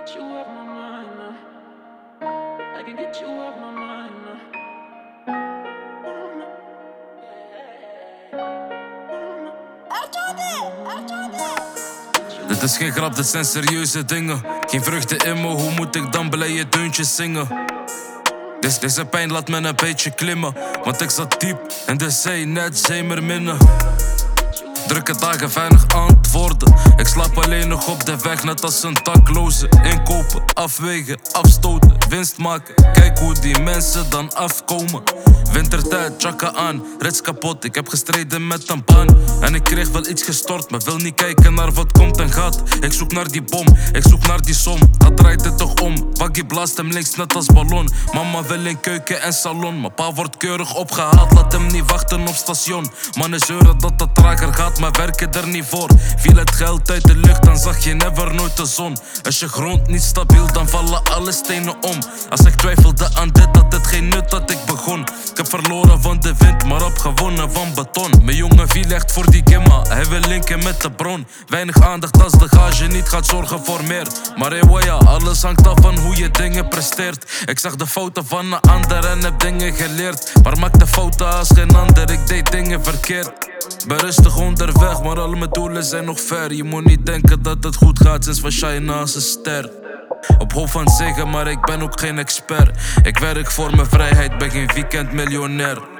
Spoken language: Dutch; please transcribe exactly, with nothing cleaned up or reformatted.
get you off my mind now. I can get you off my mind now. Dit is geen grap, dit zijn serieuze dingen. Geen vreugde in me, hoe moet ik dan blije deuntjes zingen? Des, deze pijn laat me een beetje klimmen, want ik zat diep en de zee net zeemerminnen. Drukke dagen, weinig antwoorden. Ik slaap alleen nog op de weg, net als een dakloze. Inkopen, afwegen, afstoten, winst maken. Kijk hoe die mensen dan afkomen. Wintertijd, chakka aan, rits kapot. Ik heb gestreden met een baan en ik kreeg wel iets gestort, maar wil niet kijken naar wat komt en gaat. Ik zoek naar die bom, ik zoek naar die som. Dat draait het toch om, Waggy blaast hem links net als ballon. Mama wil in keuken en salon, mijn pa wordt keurig opgehaald. Laat hem niet wachten op station. Mannen zeuren dat het trager gaat, maar werken er niet voor. Viel het geld uit de lucht, dan zag je never nooit de zon. Is je grond niet stabiel, dan vallen alle stenen om. Als ik twijfelde aan dit, had het geen nut dat ik begon. Ik heb verloren van de wind, maar op gewonnen van beton. Mijn jongen viel echt voor die gimma, hij wil linken met de bron. Weinig aandacht als de gage niet gaat zorgen voor meer. Maar hey, ja, alles hangt af van hoe je dingen presteert. Ik zag de fouten van een ander en heb dingen geleerd. Maar maak de fouten als geen ander, ik deed dingen verkeerd. Ben rustig onderweg, maar al mijn doelen zijn nog ver. Je moet niet denken dat het goed gaat sinds we shinen als een ster. Op hoofd van zegen, maar ik ben ook geen expert. Ik werk voor mijn vrijheid, ben geen weekendmiljonair.